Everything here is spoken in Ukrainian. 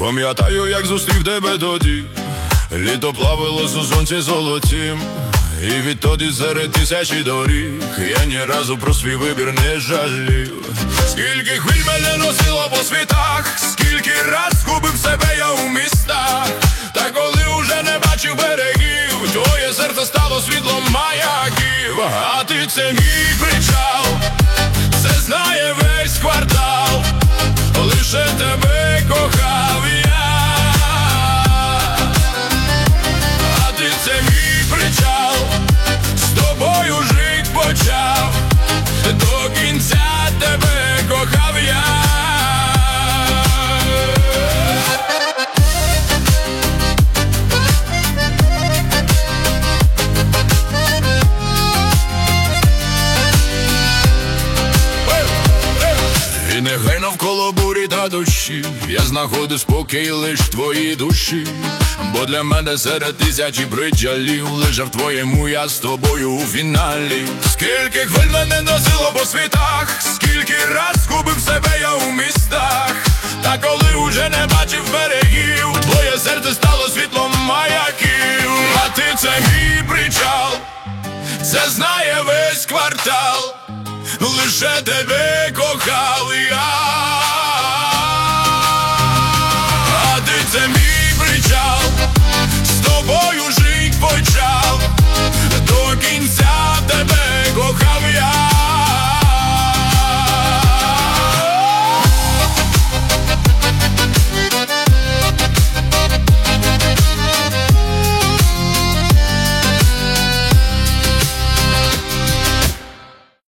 Пам'ятаю, як зустрів тебе тоді, літо плавилось у сонці золотім, і відтоді серед тисячі доріг я ні разу про свій вибір не жалів. Скільки хвиль мене носило по світах, скільки раз губив себе я у містах, та коли уже не бачив берегів, твоє серце стало світлом маяків. А ти — це мій причал, це знає весь квартал, лише тебе кохав я. А ти — це мій причал, з тобою жить почав, до кінця тебе кохав я. І нехай навколо бурі та дощі, я знаходив спокій лиш в твоїй душі, бо для мене серед тисячі причалів лише в твоєму я з тобою у фіналі. Скільки хвиль мене носило по світах, скільки раз губив себе я у містах, та коли уже не бачив берегів, твоє серце стало світлом маяків. А ти — це мій причал, це знає весь квартал, лише тебе кохав я.